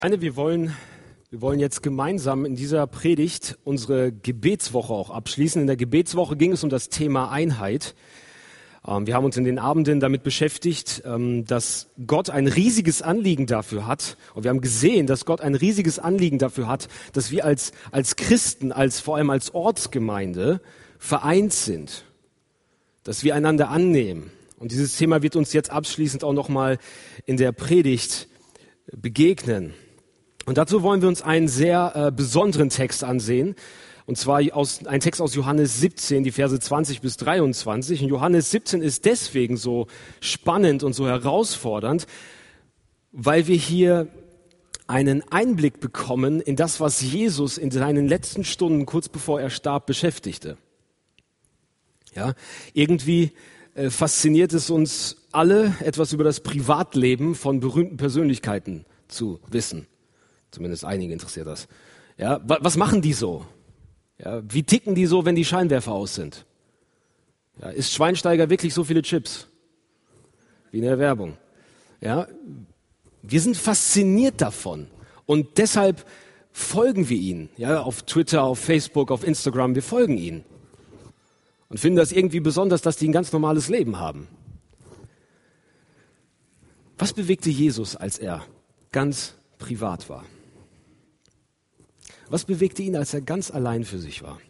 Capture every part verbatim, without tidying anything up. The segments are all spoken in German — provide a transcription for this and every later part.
Eine, wir wollen, wir wollen jetzt gemeinsam in dieser Predigt unsere Gebetswoche auch abschließen. In der Gebetswoche ging es um das Thema Einheit. Ähm, wir haben uns in den Abenden damit beschäftigt, ähm, dass Gott ein riesiges Anliegen dafür hat. Und wir haben gesehen, dass Gott ein riesiges Anliegen dafür hat, dass wir als, als Christen, als, vor allem als Ortsgemeinde vereint sind. Dass wir einander annehmen. Und dieses Thema wird uns jetzt abschließend auch nochmal in der Predigt begegnen. Und dazu wollen wir uns einen sehr äh, besonderen Text ansehen, und zwar aus, ein Text aus Johannes siebzehn, die Verse zwanzig bis dreiundzwanzig. Und Johannes siebzehn ist deswegen so spannend und so herausfordernd, weil wir hier einen Einblick bekommen in das, was Jesus in seinen letzten Stunden, kurz bevor er starb, beschäftigte. Ja, irgendwie äh, fasziniert es uns alle, etwas über das Privatleben von berühmten Persönlichkeiten zu wissen. Zumindest einige interessiert das. Ja, was machen die so? Ja, wie ticken die so, wenn die Scheinwerfer aus sind? Ja, isst Schweinsteiger wirklich so viele Chips? Wie in der Werbung. Ja, wir sind fasziniert davon und deshalb folgen wir ihnen. Ja, auf Twitter, auf Facebook, auf Instagram, wir folgen ihnen. Und finden das irgendwie besonders, dass die ein ganz normales Leben haben. Was bewegte Jesus, als er ganz privat war? Was bewegte ihn, als er ganz allein für sich war?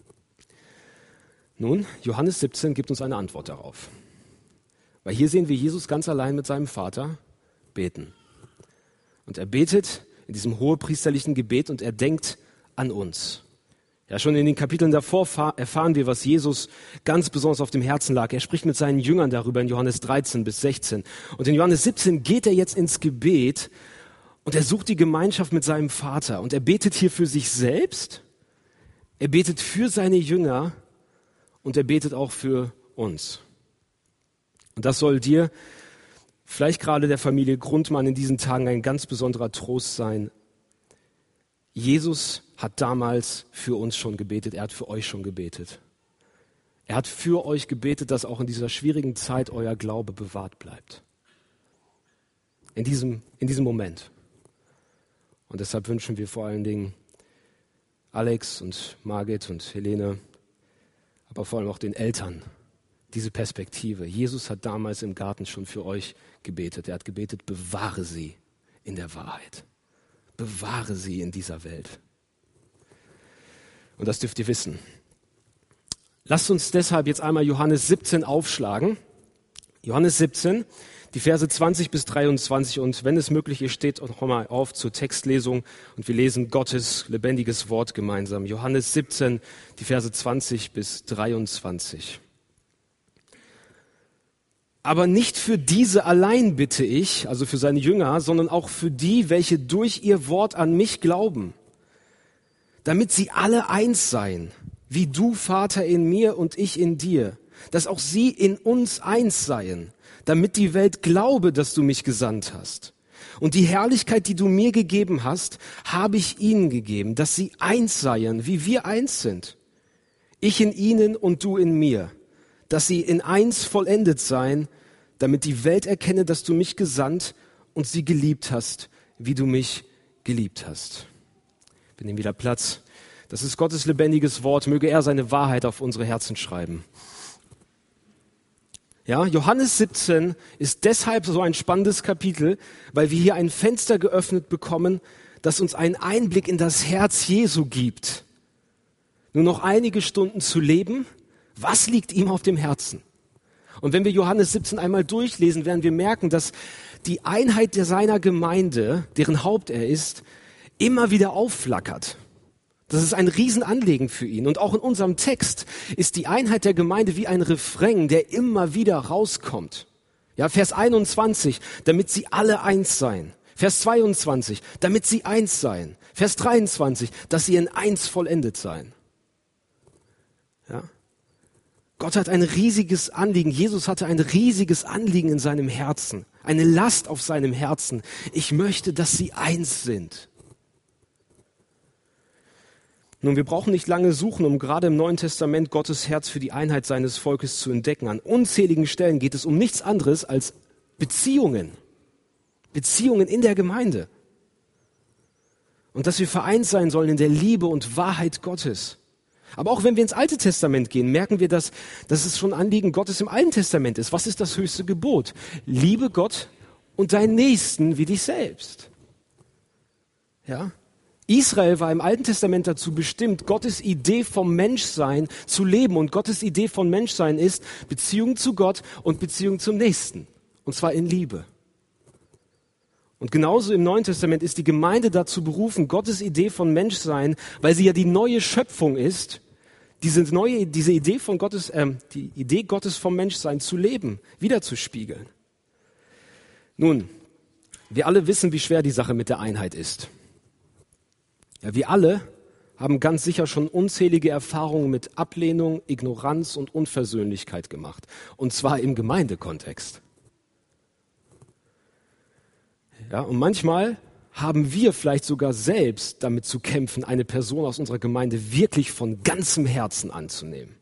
Nun, Johannes siebzehn gibt uns eine Antwort darauf. Weil hier sehen wir Jesus ganz allein mit seinem Vater beten. Und er betet in diesem hohepriesterlichen Gebet und er denkt an uns. Ja, schon in den Kapiteln davor erfahren wir, was Jesus ganz besonders auf dem Herzen lag. Er spricht mit seinen Jüngern darüber in Johannes dreizehn bis sechzehn. Und in Johannes siebzehn geht er jetzt ins Gebet und er sucht die Gemeinschaft mit seinem Vater. Und er betet hier für sich selbst, er betet für seine Jünger und er betet auch für uns. Und das soll dir, vielleicht gerade der Familie Grundmann in diesen Tagen, ein ganz besonderer Trost sein. Jesus hat damals für uns schon gebetet, er hat für euch schon gebetet. Er hat für euch gebetet, dass auch in dieser schwierigen Zeit euer Glaube bewahrt bleibt. In diesem, in diesem Moment. Und deshalb wünschen wir vor allen Dingen Alex und Margit und Helene, aber vor allem auch den Eltern, diese Perspektive. Jesus hat damals im Garten schon für euch gebetet. Er hat gebetet, bewahre sie in der Wahrheit. Bewahre sie in dieser Welt. Und das dürft ihr wissen. Lasst uns deshalb jetzt einmal Johannes siebzehn aufschlagen. Johannes siebzehn, die Verse zwanzig bis dreiundzwanzig. Und wenn es möglich ist, steht noch mal auf zur Textlesung und wir lesen Gottes lebendiges Wort gemeinsam. Johannes siebzehn, die Verse zwanzig bis dreiundzwanzig. Aber nicht für diese allein bitte ich, also für seine Jünger, sondern auch für die, welche durch ihr Wort an mich glauben, damit sie alle eins seien, wie du, Vater, in mir und ich in dir, dass auch sie in uns eins seien, damit die Welt glaube, dass du mich gesandt hast. Und die Herrlichkeit, die du mir gegeben hast, habe ich ihnen gegeben, dass sie eins seien, wie wir eins sind. Ich in ihnen und du in mir, dass sie in eins vollendet seien, damit die Welt erkenne, dass du mich gesandt und sie geliebt hast, wie du mich geliebt hast. Wir nehmen wieder Platz. Das ist Gottes lebendiges Wort. Möge er seine Wahrheit auf unsere Herzen schreiben. Ja, Johannes siebzehn ist deshalb so ein spannendes Kapitel, weil wir hier ein Fenster geöffnet bekommen, das uns einen Einblick in das Herz Jesu gibt. Nur noch einige Stunden zu leben, was liegt ihm auf dem Herzen? Und wenn wir Johannes siebzehn einmal durchlesen, werden wir merken, dass die Einheit der seiner Gemeinde, deren Haupt er ist, immer wieder aufflackert. Das ist ein Riesenanliegen für ihn. Und auch in unserem Text ist die Einheit der Gemeinde wie ein Refrain, der immer wieder rauskommt. Ja, Vers einundzwanzig, damit sie alle eins seien. Vers zweiundzwanzig, damit sie eins seien. Vers dreiundzwanzig, dass sie in eins vollendet seien. Ja. Gott hat ein riesiges Anliegen. Jesus hatte ein riesiges Anliegen in seinem Herzen. Eine Last auf seinem Herzen. Ich möchte, dass sie eins sind. Nun, wir brauchen nicht lange suchen, um gerade im Neuen Testament Gottes Herz für die Einheit seines Volkes zu entdecken. An unzähligen Stellen geht es um nichts anderes als Beziehungen. Beziehungen in der Gemeinde. und dass wir vereint sein sollen in der Liebe und Wahrheit Gottes. Aber auch wenn wir ins Alte Testament gehen, merken wir, dass, dass es schon Anliegen Gottes im Alten Testament ist. Was ist das höchste Gebot? Liebe Gott und deinen Nächsten wie dich selbst. Ja? Israel war im Alten Testament dazu bestimmt, Gottes Idee vom Menschsein zu leben. Und Gottes Idee von Menschsein ist Beziehung zu Gott und Beziehung zum Nächsten. Und zwar in Liebe. Und genauso im Neuen Testament ist die Gemeinde dazu berufen, Gottes Idee von Menschsein, weil sie ja die neue Schöpfung ist, diese neue, diese Idee von Gottes, ähm, die Idee Gottes vom Menschsein zu leben, wiederzuspiegeln. Nun, wir alle wissen, wie schwer die Sache mit der Einheit ist. Ja, wir alle haben ganz sicher schon unzählige Erfahrungen mit Ablehnung, Ignoranz und Unversöhnlichkeit gemacht. Und zwar im Gemeindekontext. Ja, und manchmal haben wir vielleicht sogar selbst damit zu kämpfen, eine Person aus unserer Gemeinde wirklich von ganzem Herzen anzunehmen.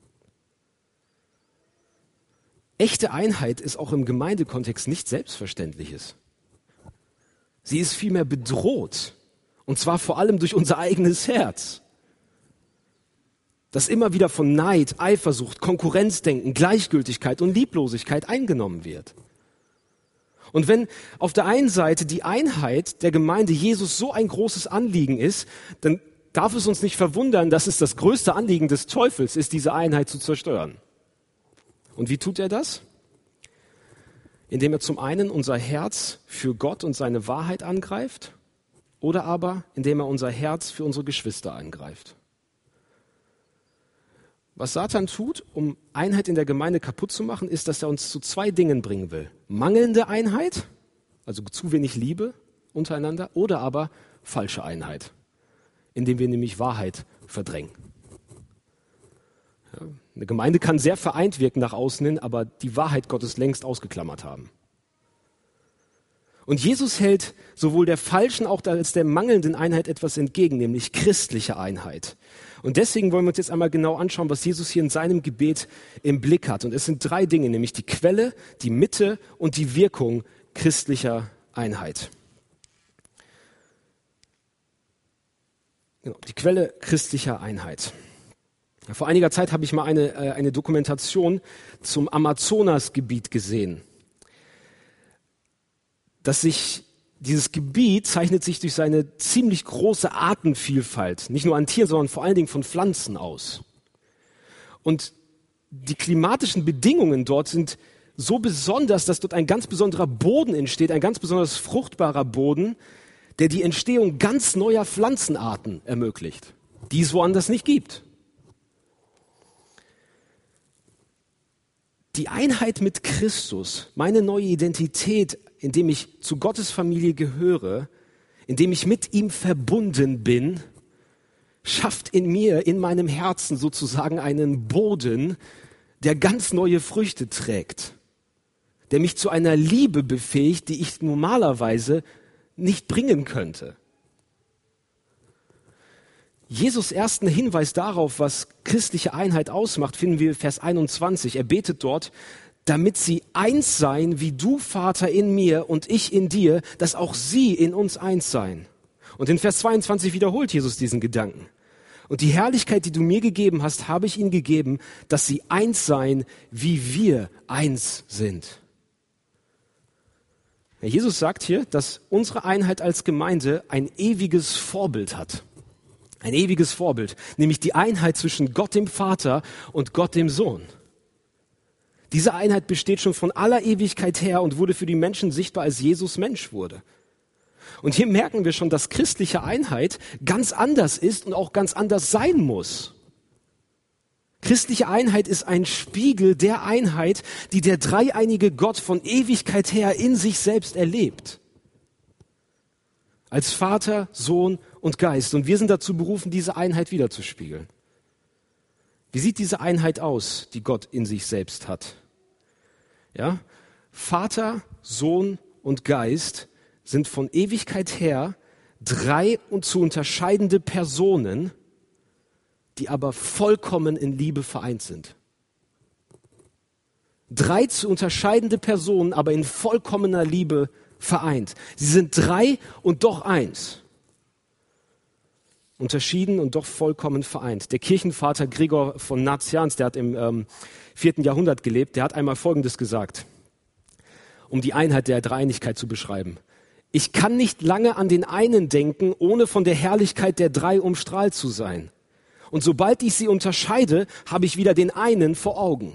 Echte Einheit ist auch im Gemeindekontext nichts Selbstverständliches. Sie ist vielmehr bedroht. Und zwar vor allem durch unser eigenes Herz, das immer wieder von Neid, Eifersucht, Konkurrenzdenken, Gleichgültigkeit und Lieblosigkeit eingenommen wird. Und wenn auf der einen Seite die Einheit der Gemeinde Jesus so ein großes Anliegen ist, dann darf es uns nicht verwundern, dass es das größte Anliegen des Teufels ist, diese Einheit zu zerstören. Und wie tut er das? Indem er zum einen unser Herz für Gott und seine Wahrheit angreift, oder aber indem er unser Herz für unsere Geschwister angreift. Was Satan tut, um Einheit in der Gemeinde kaputt zu machen, ist, dass er uns zu zwei Dingen bringen will. Mangelnde Einheit, also zu wenig Liebe untereinander, oder aber falsche Einheit, indem wir nämlich Wahrheit verdrängen. Ja, eine Gemeinde kann sehr vereint wirken nach außen hin, aber die Wahrheit Gottes längst ausgeklammert haben. Und Jesus hält sowohl der falschen auch als der mangelnden Einheit etwas entgegen, nämlich christliche Einheit. Und deswegen wollen wir uns jetzt einmal genau anschauen, was Jesus hier in seinem Gebet im Blick hat. Und es sind drei Dinge, nämlich die Quelle, die Mitte und die Wirkung christlicher Einheit. Genau, die Quelle christlicher Einheit. Vor einiger Zeit habe ich mal eine, äh, eine Dokumentation zum Amazonasgebiet gesehen. Dass sich dieses Gebiet zeichnet sich durch seine ziemlich große Artenvielfalt, nicht nur an Tieren, sondern vor allen Dingen von Pflanzen aus. Und die klimatischen Bedingungen dort sind so besonders, dass dort ein ganz besonderer Boden entsteht, ein ganz besonders fruchtbarer Boden, der die Entstehung ganz neuer Pflanzenarten ermöglicht, die es woanders nicht gibt. Die Einheit mit Christus, meine neue Identität, indem ich zu Gottes Familie gehöre, indem ich mit ihm verbunden bin, schafft in mir, in meinem Herzen sozusagen einen Boden, der ganz neue Früchte trägt, der mich zu einer Liebe befähigt, die ich normalerweise nicht bringen könnte. Jesus' ersten Hinweis darauf, was christliche Einheit ausmacht, finden wir Vers einundzwanzig. Er betet dort, damit sie eins seien, wie du, Vater, in mir und ich in dir, dass auch sie in uns eins seien. Und in Vers zweiundzwanzig wiederholt Jesus diesen Gedanken. Und die Herrlichkeit, die du mir gegeben hast, habe ich ihnen gegeben, dass sie eins seien, wie wir eins sind. Ja, Jesus sagt hier, dass unsere Einheit als Gemeinde ein ewiges Vorbild hat. Ein ewiges Vorbild, nämlich die Einheit zwischen Gott dem Vater und Gott dem Sohn. Diese Einheit besteht schon von aller Ewigkeit her und wurde für die Menschen sichtbar, als Jesus Mensch wurde. Und hier merken wir schon, dass christliche Einheit ganz anders ist und auch ganz anders sein muss. Christliche Einheit ist ein Spiegel der Einheit, die der dreieinige Gott von Ewigkeit her in sich selbst erlebt. Als Vater, Sohn und Geist. Und wir sind dazu berufen, diese Einheit wiederzuspiegeln. Wie sieht diese Einheit aus, die Gott in sich selbst hat? Ja, Vater, Sohn und Geist sind von Ewigkeit her drei und zu unterscheidende Personen, die aber vollkommen in Liebe vereint sind. Drei zu unterscheidende Personen, aber in vollkommener Liebe vereint. Sie sind drei und doch eins. unterschieden und doch vollkommen vereint. Der Kirchenvater Gregor von Nazianz, der hat im ähm, vierten Jahrhundert gelebt, der hat einmal Folgendes gesagt, um die Einheit der Dreieinigkeit zu beschreiben. Ich kann nicht lange an den einen denken, ohne von der Herrlichkeit der drei umstrahlt zu sein. Und sobald ich sie unterscheide, habe ich wieder den einen vor Augen.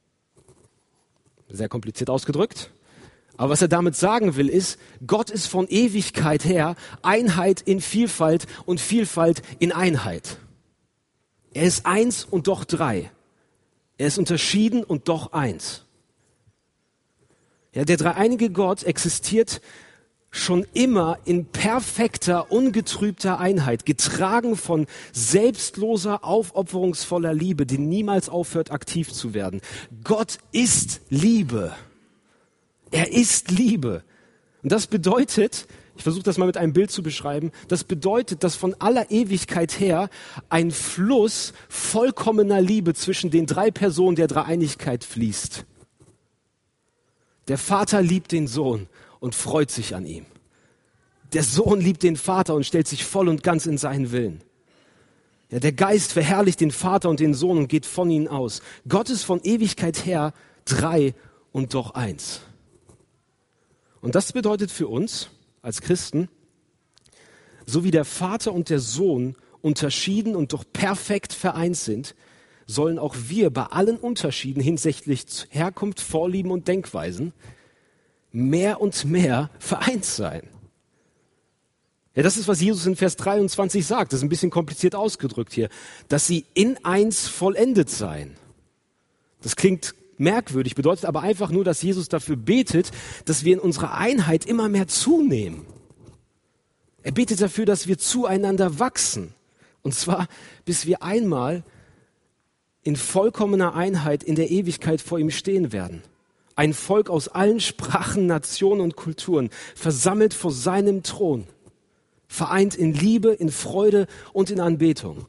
Sehr kompliziert ausgedrückt. Aber was er damit sagen will, ist, Gott ist von Ewigkeit her Einheit in Vielfalt und Vielfalt in Einheit. Er ist eins und doch drei. Er ist unterschieden und doch eins. Ja, der dreieinige Gott existiert schon immer in perfekter, ungetrübter Einheit, getragen von selbstloser, aufopferungsvoller Liebe, die niemals aufhört, aktiv zu werden. Gott ist Liebe. Er ist Liebe. Und das bedeutet, ich versuche das mal mit einem Bild zu beschreiben, das bedeutet, dass von aller Ewigkeit her ein Fluss vollkommener Liebe zwischen den drei Personen der Dreieinigkeit fließt. Der Vater liebt den Sohn und freut sich an ihm. Der Sohn liebt den Vater und stellt sich voll und ganz in seinen Willen. Ja, der Geist verherrlicht den Vater und den Sohn und geht von ihnen aus. Gott ist von Ewigkeit her drei und doch eins. Und das bedeutet für uns als Christen, so wie der Vater und der Sohn unterschieden und doch perfekt vereint sind, sollen auch wir bei allen Unterschieden hinsichtlich Herkunft, Vorlieben und Denkweisen mehr und mehr vereint sein. Ja, das ist, was Jesus in Vers dreiundzwanzig sagt. Das ist ein bisschen kompliziert ausgedrückt hier. Dass sie in eins vollendet seien. Das klingt merkwürdig, bedeutet aber einfach nur, dass Jesus dafür betet, dass wir in unserer Einheit immer mehr zunehmen. Er betet dafür, dass wir zueinander wachsen. Und zwar, bis wir einmal in vollkommener Einheit in der Ewigkeit vor ihm stehen werden. Ein Volk aus allen Sprachen, Nationen und Kulturen, versammelt vor seinem Thron, vereint in Liebe, in Freude und in Anbetung.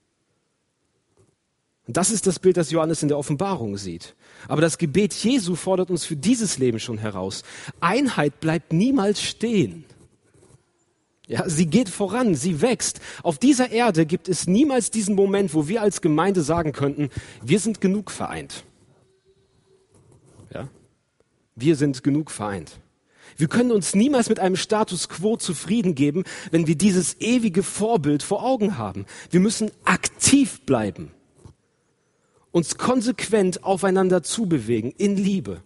Und das ist das Bild, das Johannes in der Offenbarung sieht. Aber das Gebet Jesu fordert uns für dieses Leben schon heraus. Einheit bleibt niemals stehen. Ja, sie geht voran, sie wächst. Auf dieser Erde gibt es niemals diesen Moment, wo wir als Gemeinde sagen könnten, wir sind genug vereint. Ja? Wir sind genug vereint. Wir können uns niemals mit einem Status quo zufrieden geben, wenn wir dieses ewige Vorbild vor Augen haben. Wir müssen aktiv bleiben, uns konsequent aufeinander zubewegen, in Liebe.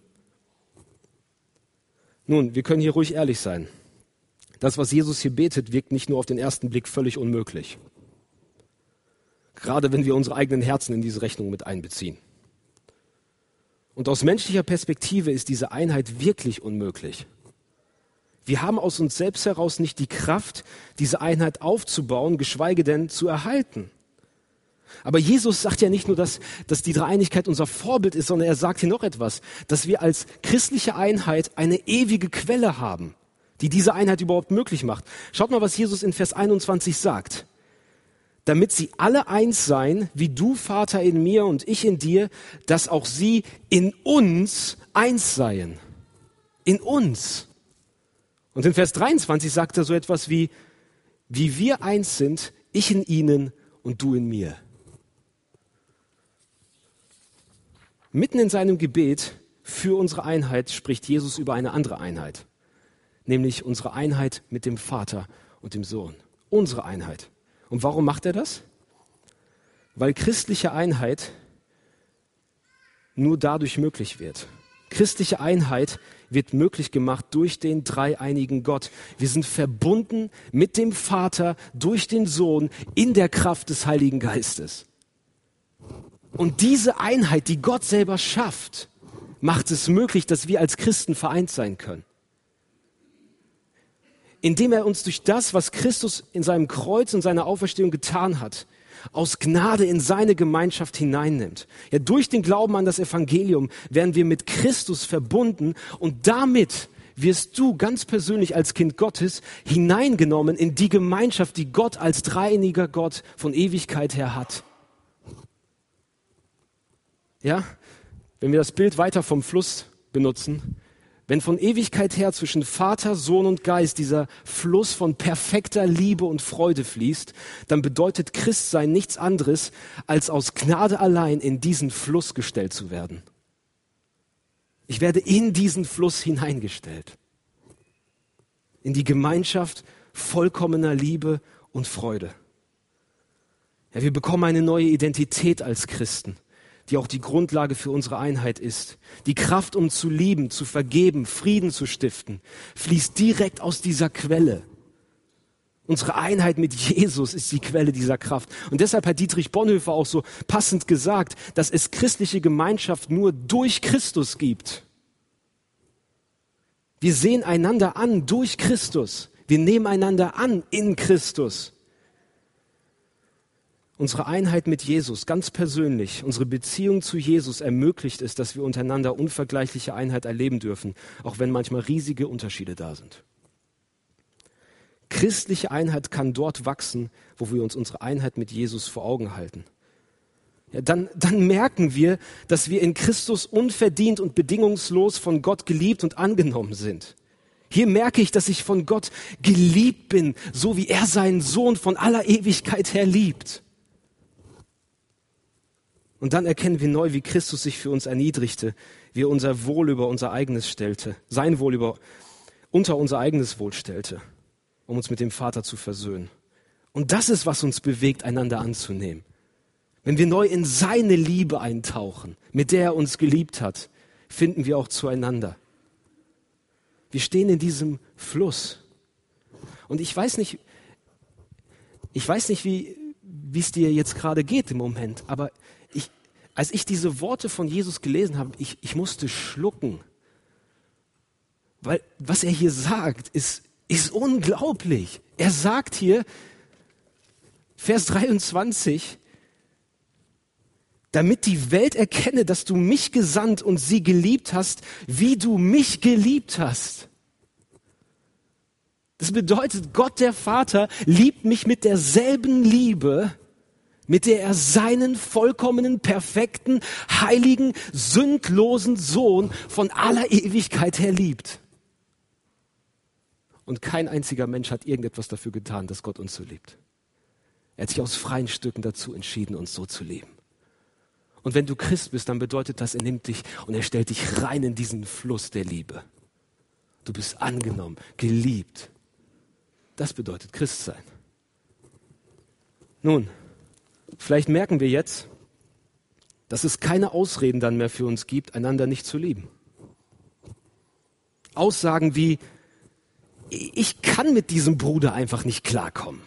Nun, wir können hier ruhig ehrlich sein. Das, was Jesus hier betet, wirkt nicht nur auf den ersten Blick völlig unmöglich. Gerade wenn wir unsere eigenen Herzen in diese Rechnung mit einbeziehen. Und aus menschlicher Perspektive ist diese Einheit wirklich unmöglich. Wir haben aus uns selbst heraus nicht die Kraft, diese Einheit aufzubauen, geschweige denn zu erhalten. Aber Jesus sagt ja nicht nur, dass, dass die Dreieinigkeit unser Vorbild ist, sondern er sagt hier noch etwas, dass wir als christliche Einheit eine ewige Quelle haben, die diese Einheit überhaupt möglich macht. Schaut mal, was Jesus in Vers einundzwanzig sagt. Damit sie alle eins seien, wie du, Vater, in mir und ich in dir, dass auch sie in uns eins seien. In uns. Und in Vers dreiundzwanzig sagt er so etwas wie, wie wir eins sind, ich in ihnen und du in mir. Mitten in seinem Gebet für unsere Einheit spricht Jesus über eine andere Einheit. Nämlich unsere Einheit mit dem Vater und dem Sohn. Unsere Einheit. Und warum macht er das? Weil christliche Einheit nur dadurch möglich wird. Christliche Einheit wird möglich gemacht durch den dreieinigen Gott. Wir sind verbunden mit dem Vater durch den Sohn in der Kraft des Heiligen Geistes. Und diese Einheit, die Gott selber schafft, macht es möglich, dass wir als Christen vereint sein können. Indem er uns durch das, was Christus in seinem Kreuz und seiner Auferstehung getan hat, aus Gnade in seine Gemeinschaft hineinnimmt. Ja, durch den Glauben an das Evangelium werden wir mit Christus verbunden und damit wirst du ganz persönlich als Kind Gottes hineingenommen in die Gemeinschaft, die Gott als dreieiniger Gott von Ewigkeit her hat. Ja, wenn wir das Bild weiter vom Fluss benutzen, Wenn von Ewigkeit her zwischen Vater, Sohn und Geist dieser Fluss von perfekter Liebe und Freude fließt, dann bedeutet Christsein nichts anderes, als aus Gnade allein in diesen Fluss gestellt zu werden. Ich werde in diesen Fluss hineingestellt. In die Gemeinschaft vollkommener Liebe und Freude. Ja, wir bekommen eine neue Identität als Christen, die auch die Grundlage für unsere Einheit ist. Die Kraft, um zu lieben, zu vergeben, Frieden zu stiften, fließt direkt aus dieser Quelle. Unsere Einheit mit Jesus ist die Quelle dieser Kraft. Und deshalb hat Dietrich Bonhoeffer auch so passend gesagt, dass es christliche Gemeinschaft nur durch Christus gibt. Wir sehen einander an durch Christus. Wir nehmen einander an in Christus. Unsere Einheit mit Jesus, ganz persönlich, unsere Beziehung zu Jesus ermöglicht es, dass wir untereinander unvergleichliche Einheit erleben dürfen, auch wenn manchmal riesige Unterschiede da sind. Christliche Einheit kann dort wachsen, wo wir uns unsere Einheit mit Jesus vor Augen halten. Ja, dann, dann merken wir, dass wir in Christus unverdient und bedingungslos von Gott geliebt und angenommen sind. Hier merke ich, dass ich von Gott geliebt bin, so wie er seinen Sohn von aller Ewigkeit her liebt. Und dann erkennen wir neu, wie Christus sich für uns erniedrigte, wie er unser Wohl über unser eigenes stellte, sein Wohl über, unter unser eigenes Wohl stellte, um uns mit dem Vater zu versöhnen. Und das ist, was uns bewegt, einander anzunehmen. Wenn wir neu in seine Liebe eintauchen, mit der er uns geliebt hat, finden wir auch zueinander. Wir stehen in diesem Fluss. Und ich weiß nicht, ich weiß nicht, wie, wie es dir jetzt gerade geht im Moment, aber ich, als ich diese Worte von Jesus gelesen habe, ich, ich musste schlucken. Weil was er hier sagt, ist, ist unglaublich. Er sagt hier, Vers dreiundzwanzig, damit die Welt erkenne, dass du mich gesandt und sie geliebt hast, wie du mich geliebt hast. Das bedeutet, Gott der Vater liebt mich mit derselben Liebe, mit der er seinen vollkommenen, perfekten, heiligen, sündlosen Sohn von aller Ewigkeit her liebt. Und kein einziger Mensch hat irgendetwas dafür getan, dass Gott uns so liebt. Er hat sich aus freien Stücken dazu entschieden, uns so zu lieben. Und wenn du Christ bist, dann bedeutet das, er nimmt dich und er stellt dich rein in diesen Fluss der Liebe. Du bist angenommen, geliebt. Das bedeutet Christsein. Nun, vielleicht merken wir jetzt, dass es keine Ausreden dann mehr für uns gibt, einander nicht zu lieben. Aussagen wie, ich kann mit diesem Bruder einfach nicht klarkommen.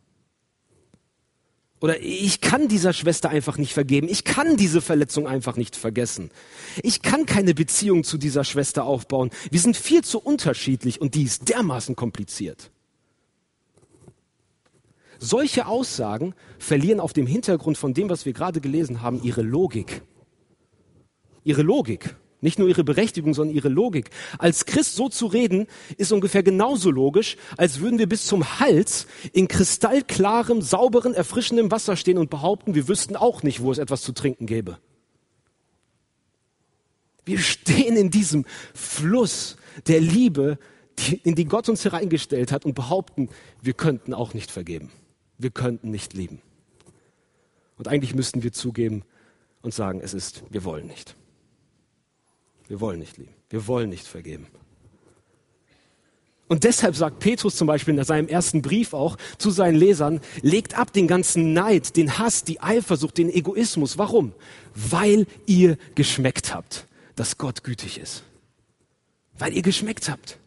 Oder ich kann dieser Schwester einfach nicht vergeben. Ich kann diese Verletzung einfach nicht vergessen. Ich kann keine Beziehung zu dieser Schwester aufbauen. Wir sind viel zu unterschiedlich und die ist dermaßen kompliziert. Solche Aussagen verlieren auf dem Hintergrund von dem, was wir gerade gelesen haben, ihre Logik. Ihre Logik. Nicht nur ihre Berechtigung, sondern ihre Logik. Als Christ so zu reden, ist ungefähr genauso logisch, als würden wir bis zum Hals in kristallklarem, sauberen, erfrischendem Wasser stehen und behaupten, wir wüssten auch nicht, wo es etwas zu trinken gäbe. Wir stehen in diesem Fluss der Liebe, die, in die Gott uns hereingestellt hat und behaupten, wir könnten auch nicht vergeben. Wir könnten nicht lieben. Und eigentlich müssten wir zugeben und sagen, es ist, wir wollen nicht. Wir wollen nicht lieben. Wir wollen nicht vergeben. Und deshalb sagt Petrus zum Beispiel in seinem ersten Brief auch zu seinen Lesern, legt ab den ganzen Neid, den Hass, die Eifersucht, den Egoismus. Warum? Weil ihr geschmeckt habt, dass Gott gütig ist. Weil ihr geschmeckt habt,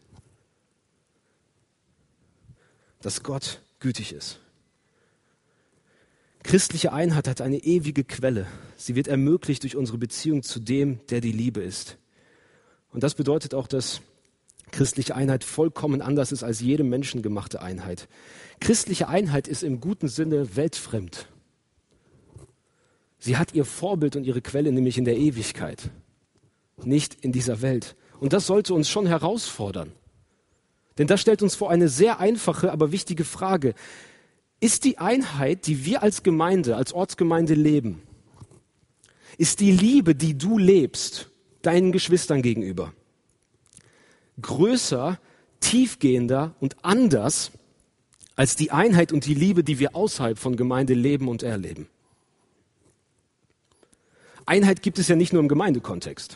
dass Gott gütig ist. Christliche Einheit hat eine ewige Quelle. Sie wird ermöglicht durch unsere Beziehung zu dem, der die Liebe ist. Und das bedeutet auch, dass christliche Einheit vollkommen anders ist als jede menschengemachte Einheit. Christliche Einheit ist im guten Sinne weltfremd. Sie hat ihr Vorbild und ihre Quelle nämlich in der Ewigkeit, nicht in dieser Welt. Und das sollte uns schon herausfordern. Denn das stellt uns vor eine sehr einfache, aber wichtige Frage. Ist die Einheit, die wir als Gemeinde, als Ortsgemeinde leben, ist die Liebe, die du lebst, deinen Geschwistern gegenüber, größer, tiefgehender und anders als die Einheit und die Liebe, die wir außerhalb von Gemeinde leben und erleben. Einheit gibt es ja nicht nur im Gemeindekontext.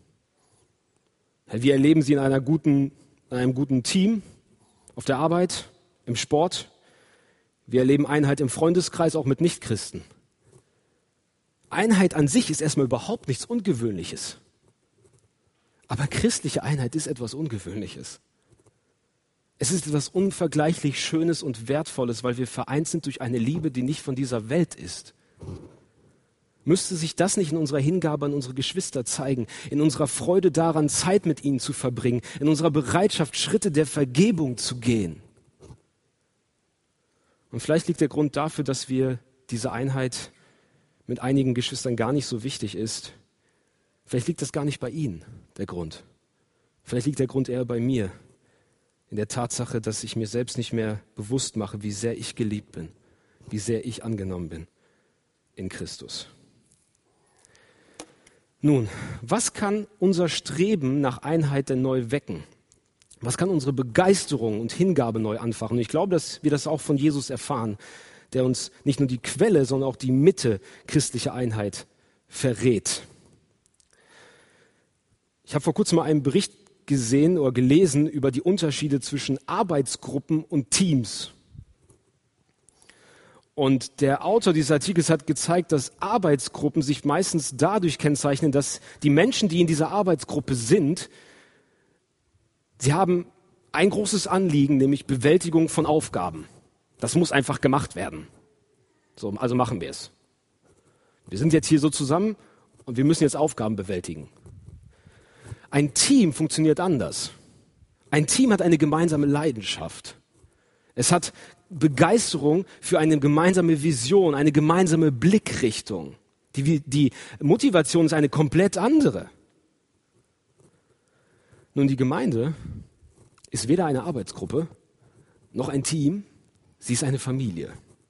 Wir erleben sie in einer guten, in einem guten Team, auf der Arbeit, im Sport. Wir erleben Einheit im Freundeskreis, auch mit Nichtchristen. Einheit an sich ist erstmal überhaupt nichts Ungewöhnliches. Aber christliche Einheit ist etwas Ungewöhnliches. Es ist etwas unvergleichlich Schönes und Wertvolles, weil wir vereint sind durch eine Liebe, die nicht von dieser Welt ist. Müsste sich das nicht in unserer Hingabe an unsere Geschwister zeigen, in unserer Freude daran, Zeit mit ihnen zu verbringen, in unserer Bereitschaft, Schritte der Vergebung zu gehen? Und vielleicht liegt der Grund dafür, dass wir diese Einheit mit einigen Geschwistern gar nicht so wichtig ist. Vielleicht liegt das gar nicht bei ihnen, der Grund. Vielleicht liegt der Grund eher bei mir, in der Tatsache, dass ich mir selbst nicht mehr bewusst mache, wie sehr ich geliebt bin, wie sehr ich angenommen bin in Christus. Nun, was kann unser Streben nach Einheit denn neu wecken? Was kann unsere Begeisterung und Hingabe neu anfachen? Und ich glaube, dass wir das auch von Jesus erfahren, der uns nicht nur die Quelle, sondern auch die Mitte christlicher Einheit verrät. Ich habe vor kurzem mal einen Bericht gesehen oder gelesen über die Unterschiede zwischen Arbeitsgruppen und Teams. Und der Autor dieses Artikels hat gezeigt, dass Arbeitsgruppen sich meistens dadurch kennzeichnen, dass die Menschen, die in dieser Arbeitsgruppe sind, sie haben ein großes Anliegen, nämlich Bewältigung von Aufgaben. Das muss einfach gemacht werden. So, also machen wir es. Wir sind jetzt hier so zusammen und wir müssen jetzt Aufgaben bewältigen. Ein Team funktioniert anders. Ein Team hat eine gemeinsame Leidenschaft. Es hat Begeisterung für eine gemeinsame Vision, eine gemeinsame Blickrichtung. Die, die Motivation ist eine komplett andere. Nun, die Gemeinde ist weder eine Arbeitsgruppe noch ein Team, sie ist eine Familie.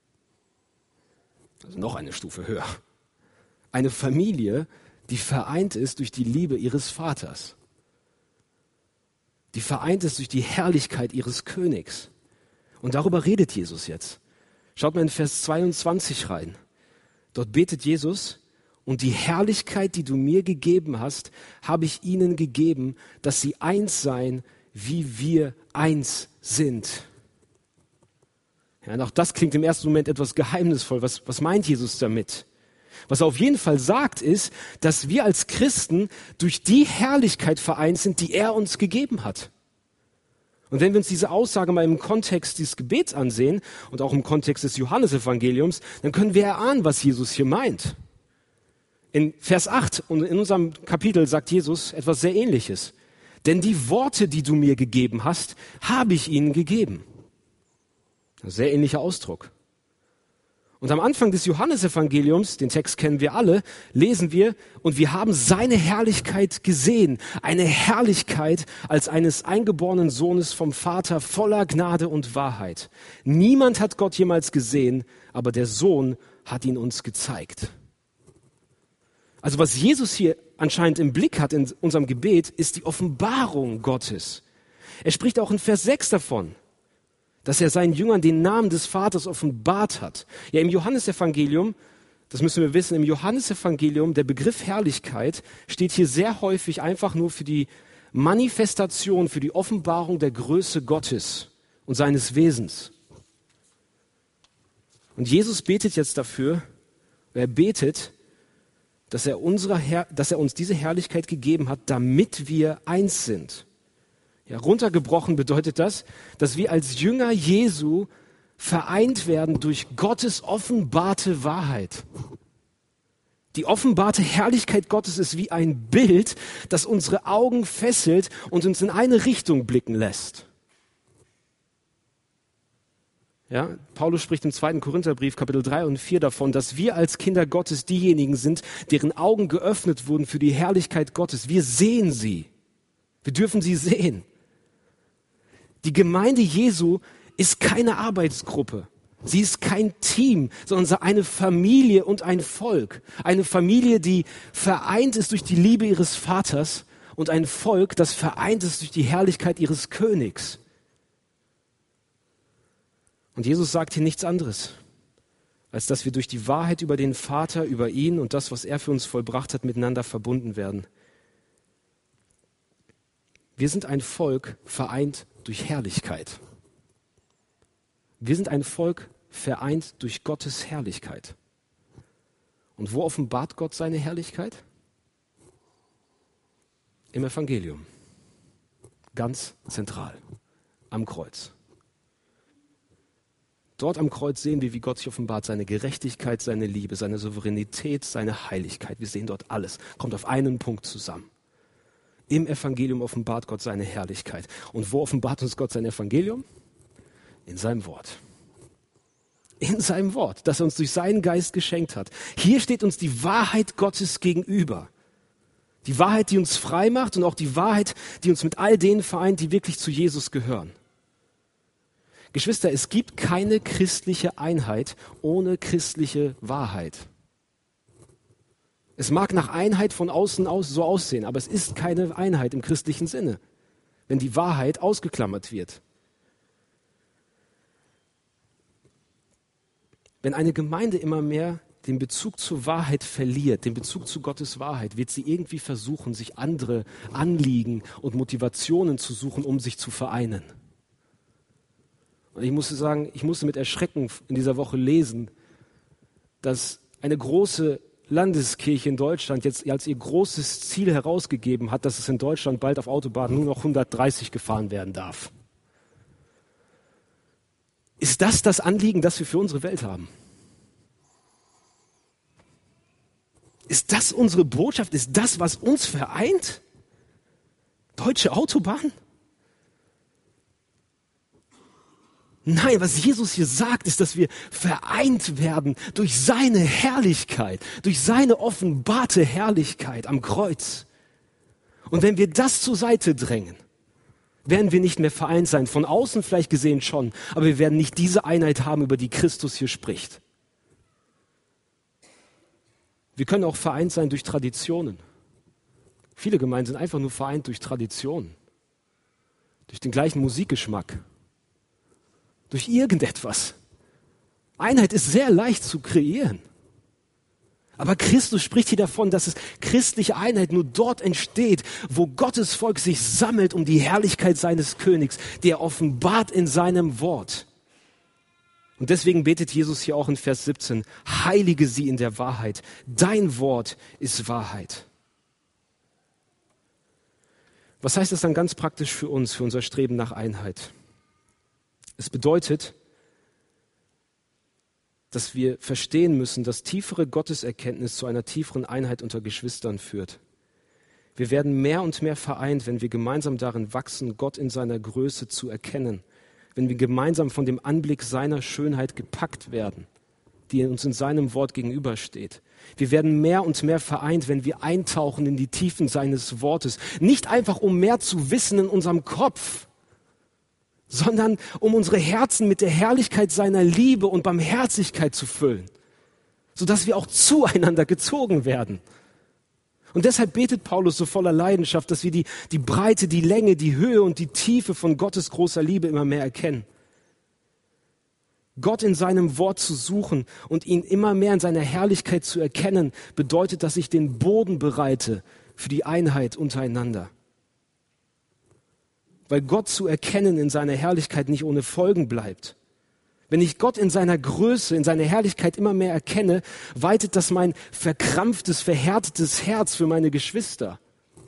Also noch eine Stufe höher. Eine Familie, die vereint ist durch die Liebe ihres Vaters. Die vereint ist durch die Herrlichkeit ihres Königs. Und darüber redet Jesus jetzt. Schaut mal in Vers zweiundzwanzig rein. Dort betet Jesus: Und die Herrlichkeit, die du mir gegeben hast, habe ich ihnen gegeben, dass sie eins seien, wie wir eins sind. Ja, und auch das klingt im ersten Moment etwas geheimnisvoll. Was, was meint Jesus damit? Was er auf jeden Fall sagt, ist, dass wir als Christen durch die Herrlichkeit vereint sind, die er uns gegeben hat. Und wenn wir uns diese Aussage mal im Kontext dieses Gebets ansehen und auch im Kontext des Johannesevangeliums, dann können wir erahnen, was Jesus hier meint. In Vers acht und in unserem Kapitel sagt Jesus etwas sehr Ähnliches. Denn die Worte, die du mir gegeben hast, habe ich ihnen gegeben. Ein sehr ähnlicher Ausdruck. Und am Anfang des Johannesevangeliums, den Text kennen wir alle, lesen wir: Und wir haben seine Herrlichkeit gesehen, eine Herrlichkeit als eines eingeborenen Sohnes vom Vater, voller Gnade und Wahrheit. Niemand hat Gott jemals gesehen, aber der Sohn hat ihn uns gezeigt. Also was Jesus hier anscheinend im Blick hat in unserem Gebet, ist die Offenbarung Gottes. Er spricht auch in Vers sechs davon, dass er seinen Jüngern den Namen des Vaters offenbart hat. Ja, im Johannesevangelium, das müssen wir wissen, im Johannesevangelium, der Begriff Herrlichkeit steht hier sehr häufig einfach nur für die Manifestation, für die Offenbarung der Größe Gottes und seines Wesens. Und Jesus betet jetzt dafür, er betet, dass er, unsere Herr, dass er uns diese Herrlichkeit gegeben hat, damit wir eins sind. Ja, runtergebrochen bedeutet das, dass wir als Jünger Jesu vereint werden durch Gottes offenbarte Wahrheit. Die offenbarte Herrlichkeit Gottes ist wie ein Bild, das unsere Augen fesselt und uns in eine Richtung blicken lässt. Ja, Paulus spricht im zweiten Korintherbrief, Kapitel drei und vier davon, dass wir als Kinder Gottes diejenigen sind, deren Augen geöffnet wurden für die Herrlichkeit Gottes. Wir sehen sie. Wir dürfen sie sehen. Die Gemeinde Jesu ist keine Arbeitsgruppe. Sie ist kein Team, sondern eine Familie und ein Volk. Eine Familie, die vereint ist durch die Liebe ihres Vaters und ein Volk, das vereint ist durch die Herrlichkeit ihres Königs. Und Jesus sagt hier nichts anderes, als dass wir durch die Wahrheit über den Vater, über ihn und das, was er für uns vollbracht hat, miteinander verbunden werden. Wir sind ein Volk vereint durch Herrlichkeit. Wir sind ein Volk vereint durch Gottes Herrlichkeit. Und wo offenbart Gott seine Herrlichkeit? Im Evangelium. Ganz zentral. Am Kreuz. Dort am Kreuz sehen wir, wie Gott sich offenbart, seine Gerechtigkeit, seine Liebe, seine Souveränität, seine Heiligkeit. Wir sehen dort alles. Kommt auf einen Punkt zusammen. Im Evangelium offenbart Gott seine Herrlichkeit. Und wo offenbart uns Gott sein Evangelium? In seinem Wort. In seinem Wort, das er uns durch seinen Geist geschenkt hat. Hier steht uns die Wahrheit Gottes gegenüber. Die Wahrheit, die uns frei macht und auch die Wahrheit, die uns mit all denen vereint, die wirklich zu Jesus gehören. Geschwister, es gibt keine christliche Einheit ohne christliche Wahrheit. Es mag nach Einheit von außen aus so aussehen, aber es ist keine Einheit im christlichen Sinne, wenn die Wahrheit ausgeklammert wird. Wenn eine Gemeinde immer mehr den Bezug zur Wahrheit verliert, den Bezug zu Gottes Wahrheit, wird sie irgendwie versuchen, sich andere Anliegen und Motivationen zu suchen, um sich zu vereinen. Und ich musste sagen, ich musste mit Erschrecken in dieser Woche lesen, dass eine große Landeskirche in Deutschland jetzt als ihr großes Ziel herausgegeben hat, dass es in Deutschland bald auf Autobahnen nur noch hundertdreißig gefahren werden darf. Ist das das Anliegen, das wir für unsere Welt haben? Ist das unsere Botschaft? Ist das, was uns vereint? Deutsche Autobahn? Nein, was Jesus hier sagt, ist, dass wir vereint werden durch seine Herrlichkeit, durch seine offenbarte Herrlichkeit am Kreuz. Und wenn wir das zur Seite drängen, werden wir nicht mehr vereint sein. Von außen vielleicht gesehen schon, aber wir werden nicht diese Einheit haben, über die Christus hier spricht. Wir können auch vereint sein durch Traditionen. Viele Gemeinden sind einfach nur vereint durch Traditionen, durch den gleichen Musikgeschmack, durch irgendetwas. Einheit ist sehr leicht zu kreieren. Aber Christus spricht hier davon, dass es christliche Einheit nur dort entsteht, wo Gottes Volk sich sammelt um die Herrlichkeit seines Königs, die er offenbart in seinem Wort. Und deswegen betet Jesus hier auch in Vers siebzehn, heilige sie in der Wahrheit. Dein Wort ist Wahrheit. Was heißt das dann ganz praktisch für uns, für unser Streben nach Einheit? Es bedeutet, dass wir verstehen müssen, dass tiefere Gotteserkenntnis zu einer tieferen Einheit unter Geschwistern führt. Wir werden mehr und mehr vereint, wenn wir gemeinsam darin wachsen, Gott in seiner Größe zu erkennen, wenn wir gemeinsam von dem Anblick seiner Schönheit gepackt werden, die uns in seinem Wort gegenübersteht. Wir werden mehr und mehr vereint, wenn wir eintauchen in die Tiefen seines Wortes, nicht einfach um mehr zu wissen in unserem Kopf, sondern um unsere Herzen mit der Herrlichkeit seiner Liebe und Barmherzigkeit zu füllen, sodass wir auch zueinander gezogen werden. Und deshalb betet Paulus so voller Leidenschaft, dass wir die, die Breite, die Länge, die Höhe und die Tiefe von Gottes großer Liebe immer mehr erkennen. Gott in seinem Wort zu suchen und ihn immer mehr in seiner Herrlichkeit zu erkennen, bedeutet, dass ich den Boden bereite für die Einheit untereinander. Weil Gott zu erkennen in seiner Herrlichkeit nicht ohne Folgen bleibt. Wenn ich Gott in seiner Größe, in seiner Herrlichkeit immer mehr erkenne, weitet das mein verkrampftes, verhärtetes Herz für meine Geschwister.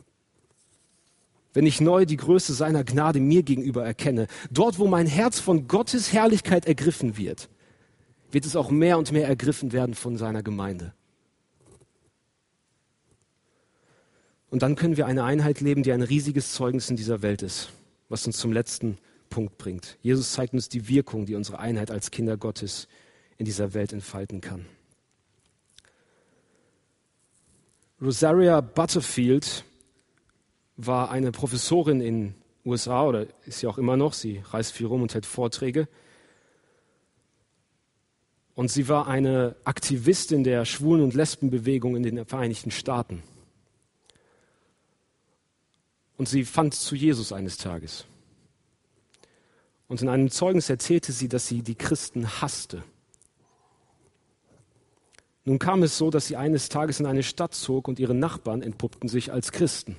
Wenn ich neu die Größe seiner Gnade mir gegenüber erkenne, dort, wo mein Herz von Gottes Herrlichkeit ergriffen wird, wird es auch mehr und mehr ergriffen werden von seiner Gemeinde. Und dann können wir eine Einheit leben, die ein riesiges Zeugnis in dieser Welt ist, was uns zum letzten Punkt bringt. Jesus zeigt uns die Wirkung, die unsere Einheit als Kinder Gottes in dieser Welt entfalten kann. Rosaria Butterfield war eine Professorin in den U S A oder ist sie auch immer noch. Sie reist viel rum und hält Vorträge. Und sie war eine Aktivistin der Schwulen- und Lesbenbewegung in den Vereinigten Staaten. und sie fand zu Jesus eines Tages. Und in einem Zeugnis erzählte sie, dass sie die Christen hasste. Nun kam es so, dass sie eines Tages in eine Stadt zog und ihre Nachbarn entpuppten sich als Christen.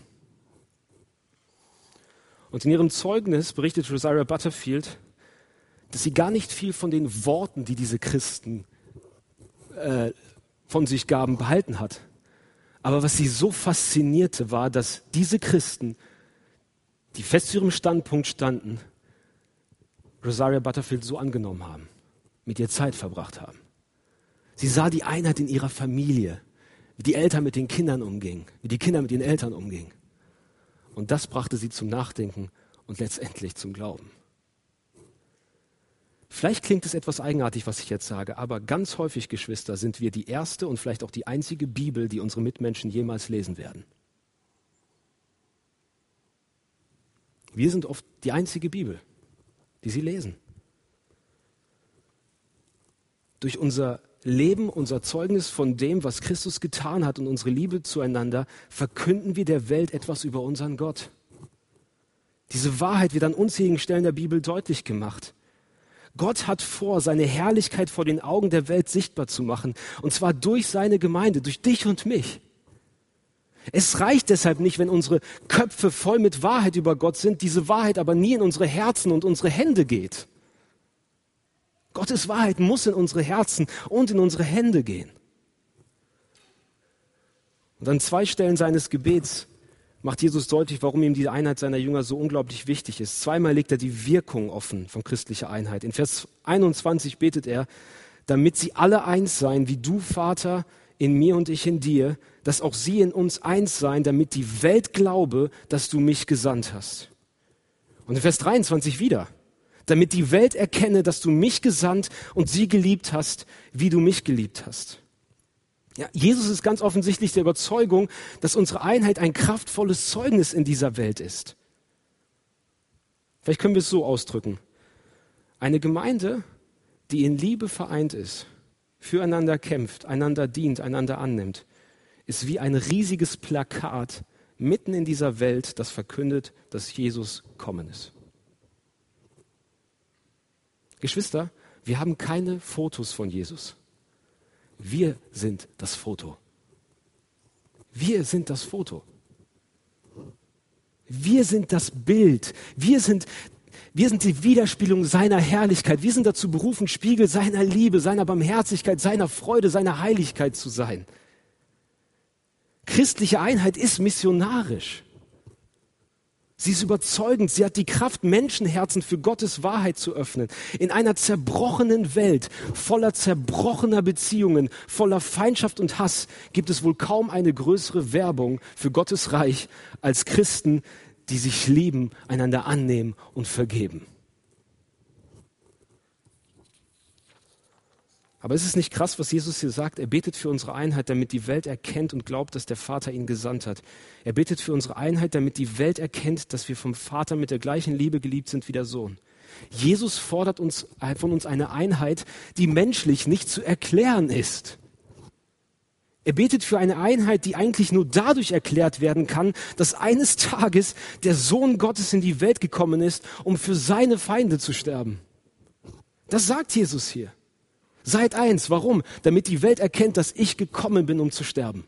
Und in ihrem Zeugnis berichtet Rosaria Butterfield, dass sie gar nicht viel von den Worten, die diese Christen äh, von sich gaben, behalten hat. Aber was sie so faszinierte, war, dass diese Christen, die fest zu ihrem Standpunkt standen, Rosaria Butterfield so angenommen haben, mit ihr Zeit verbracht haben. Sie sah die Einheit in ihrer Familie, wie die Eltern mit den Kindern umgingen, wie die Kinder mit ihren Eltern umgingen. Und das brachte sie zum Nachdenken und letztendlich zum Glauben. Vielleicht klingt es etwas eigenartig, was ich jetzt sage, aber ganz häufig, Geschwister, sind wir die erste und vielleicht auch die einzige Bibel, die unsere Mitmenschen jemals lesen werden. Wir sind oft die einzige Bibel, die sie lesen. Durch unser Leben, unser Zeugnis von dem, was Christus getan hat und unsere Liebe zueinander, verkünden wir der Welt etwas über unseren Gott. Diese Wahrheit wird an unzähligen Stellen der Bibel deutlich gemacht. Gott hat vor, seine Herrlichkeit vor den Augen der Welt sichtbar zu machen, und zwar durch seine Gemeinde, durch dich und mich. Es reicht deshalb nicht, wenn unsere Köpfe voll mit Wahrheit über Gott sind, diese Wahrheit aber nie in unsere Herzen und unsere Hände geht. Gottes Wahrheit muss in unsere Herzen und in unsere Hände gehen. Und an zwei Stellen seines Gebets macht Jesus deutlich, warum ihm die Einheit seiner Jünger so unglaublich wichtig ist. Zweimal legt er die Wirkung offen von christlicher Einheit. In Vers einundzwanzig betet er, damit sie alle eins seien, wie du, Vater, in mir und ich in dir, dass auch sie in uns eins seien, damit die Welt glaube, dass du mich gesandt hast. Und in Vers dreiundzwanzig wieder, damit die Welt erkenne, dass du mich gesandt und sie geliebt hast, wie du mich geliebt hast. Ja, Jesus ist ganz offensichtlich der Überzeugung, dass unsere Einheit ein kraftvolles Zeugnis in dieser Welt ist. Vielleicht können wir es so ausdrücken. Eine Gemeinde, die in Liebe vereint ist, füreinander kämpft, einander dient, einander annimmt, ist wie ein riesiges Plakat mitten in dieser Welt, das verkündet, dass Jesus kommen ist. Geschwister, wir haben keine Fotos von Jesus. Wir sind das Foto. Wir sind das Foto. Wir sind das Bild. Wir sind, wir sind die Widerspiegelung seiner Herrlichkeit. Wir sind dazu berufen, Spiegel seiner Liebe, seiner Barmherzigkeit, seiner Freude, seiner Heiligkeit zu sein. Christliche Einheit ist missionarisch. Sie ist überzeugend, sie hat die Kraft, Menschenherzen für Gottes Wahrheit zu öffnen. In einer zerbrochenen Welt, voller zerbrochener Beziehungen, voller Feindschaft und Hass, gibt es wohl kaum eine größere Werbung für Gottes Reich als Christen, die sich lieben, einander annehmen und vergeben. Aber ist es nicht krass, was Jesus hier sagt? Er betet für unsere Einheit, damit die Welt erkennt und glaubt, dass der Vater ihn gesandt hat. Er betet für unsere Einheit, damit die Welt erkennt, dass wir vom Vater mit der gleichen Liebe geliebt sind wie der Sohn. Jesus fordert uns, von uns eine Einheit, die menschlich nicht zu erklären ist. Er betet für eine Einheit, die eigentlich nur dadurch erklärt werden kann, dass eines Tages der Sohn Gottes in die Welt gekommen ist, um für seine Feinde zu sterben. Das sagt Jesus hier. Seid eins. Warum? Damit die Welt erkennt, dass ich gekommen bin, um zu sterben.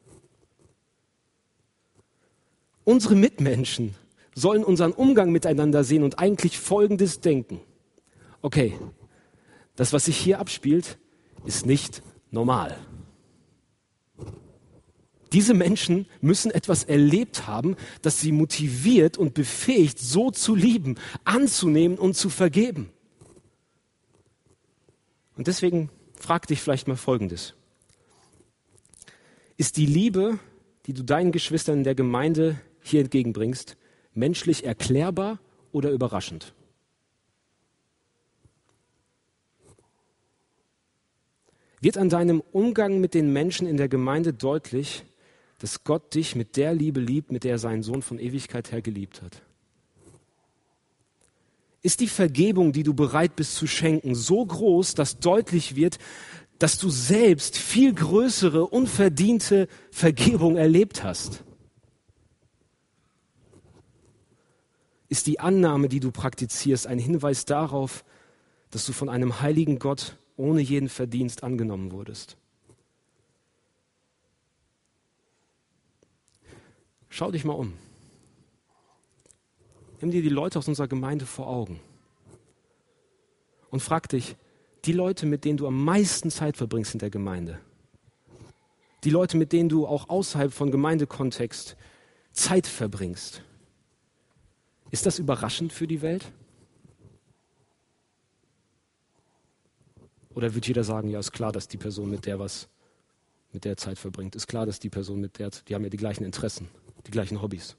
Unsere Mitmenschen sollen unseren Umgang miteinander sehen und eigentlich Folgendes denken. Okay, das, was sich hier abspielt, ist nicht normal. Diese Menschen müssen etwas erlebt haben, das sie motiviert und befähigt, so zu lieben, anzunehmen und zu vergeben. Und deswegen frag dich vielleicht mal Folgendes. Ist die Liebe, die du deinen Geschwistern in der Gemeinde hier entgegenbringst, menschlich erklärbar oder überraschend? Wird an deinem Umgang mit den Menschen in der Gemeinde deutlich, dass Gott dich mit der Liebe liebt, mit der er seinen Sohn von Ewigkeit her geliebt hat? Ist die Vergebung, die du bereit bist zu schenken, so groß, dass deutlich wird, dass du selbst viel größere, unverdiente Vergebung erlebt hast? Ist die Annahme, die du praktizierst, ein Hinweis darauf, dass du von einem heiligen Gott ohne jeden Verdienst angenommen wurdest? Schau dich mal um. Nimm dir die Leute aus unserer Gemeinde vor Augen und frag dich, die Leute, mit denen du am meisten Zeit verbringst in der Gemeinde, die Leute, mit denen du auch außerhalb von Gemeindekontext Zeit verbringst, ist das überraschend für die Welt? Oder wird jeder sagen, ja, ist klar, dass die Person mit der was, mit der Zeit verbringt, ist klar, dass die Person mit der, die haben ja die gleichen Interessen, die gleichen Hobbys.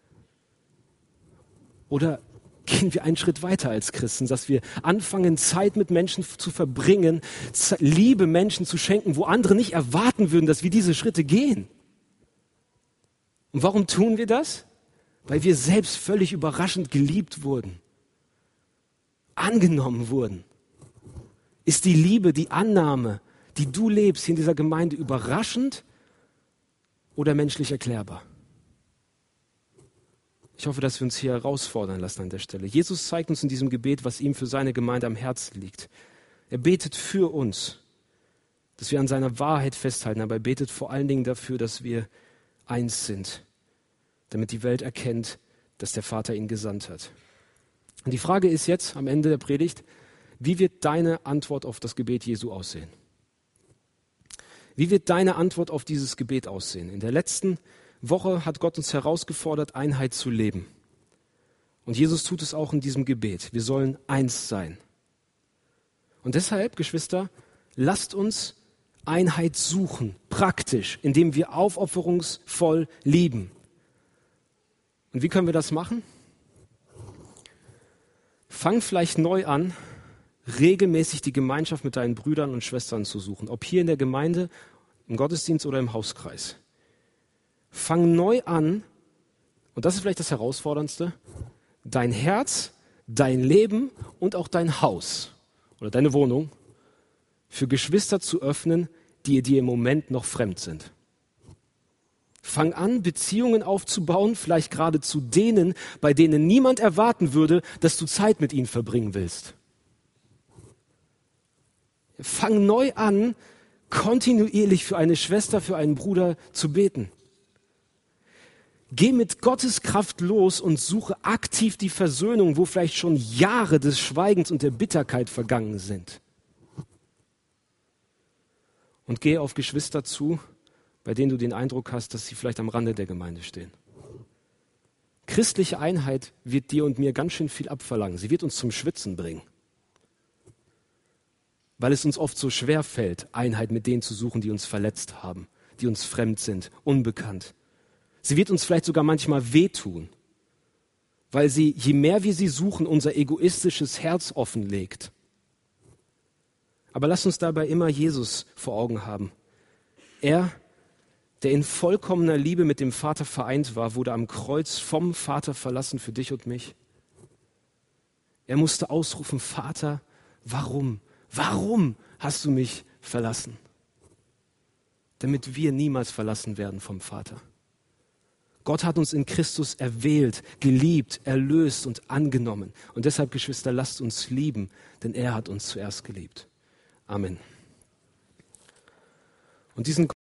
Oder gehen wir einen Schritt weiter als Christen, dass wir anfangen, Zeit mit Menschen zu verbringen, Liebe Menschen zu schenken, wo andere nicht erwarten würden, dass wir diese Schritte gehen. Und warum tun wir das? Weil wir selbst völlig überraschend geliebt wurden, angenommen wurden. Ist die Liebe, die Annahme, die du lebst hier in dieser Gemeinde, überraschend oder menschlich erklärbar? Ich hoffe, dass wir uns hier herausfordern lassen an der Stelle. Jesus zeigt uns in diesem Gebet, was ihm für seine Gemeinde am Herzen liegt. Er betet für uns, dass wir an seiner Wahrheit festhalten, aber er betet vor allen Dingen dafür, dass wir eins sind, damit die Welt erkennt, dass der Vater ihn gesandt hat. Und die Frage ist jetzt am Ende der Predigt, wie wird deine Antwort auf das Gebet Jesu aussehen? Wie wird deine Antwort auf dieses Gebet aussehen? In der letzten Woche hat Gott uns herausgefordert, Einheit zu leben. Und Jesus tut es auch in diesem Gebet. Wir sollen eins sein. Und deshalb, Geschwister, lasst uns Einheit suchen, praktisch, indem wir aufopferungsvoll lieben. Und wie können wir das machen? Fang vielleicht neu an, regelmäßig die Gemeinschaft mit deinen Brüdern und Schwestern zu suchen, ob hier in der Gemeinde, im Gottesdienst oder im Hauskreis. Fang neu an, und das ist vielleicht das Herausforderndste, dein Herz, dein Leben und auch dein Haus oder deine Wohnung für Geschwister zu öffnen, die dir im Moment noch fremd sind. Fang an, Beziehungen aufzubauen, vielleicht gerade zu denen, bei denen niemand erwarten würde, dass du Zeit mit ihnen verbringen willst. Fang neu an, kontinuierlich für eine Schwester, für einen Bruder zu beten. Geh mit Gottes Kraft los und suche aktiv die Versöhnung, wo vielleicht schon Jahre des Schweigens und der Bitterkeit vergangen sind. Und geh auf Geschwister zu, bei denen du den Eindruck hast, dass sie vielleicht am Rande der Gemeinde stehen. Christliche Einheit wird dir und mir ganz schön viel abverlangen. Sie wird uns zum Schwitzen bringen. Weil es uns oft so schwer fällt, Einheit mit denen zu suchen, die uns verletzt haben, die uns fremd sind, unbekannt. Sie wird uns vielleicht sogar manchmal wehtun, weil sie, je mehr wir sie suchen, unser egoistisches Herz offenlegt. Aber lasst uns dabei immer Jesus vor Augen haben. Er, der in vollkommener Liebe mit dem Vater vereint war, wurde am Kreuz vom Vater verlassen für dich und mich. Er musste ausrufen, Vater, warum? Warum hast du mich verlassen? Damit wir niemals verlassen werden vom Vater. Gott hat uns in Christus erwählt, geliebt, erlöst und angenommen. Und deshalb, Geschwister, lasst uns lieben, denn er hat uns zuerst geliebt. Amen. Und diesen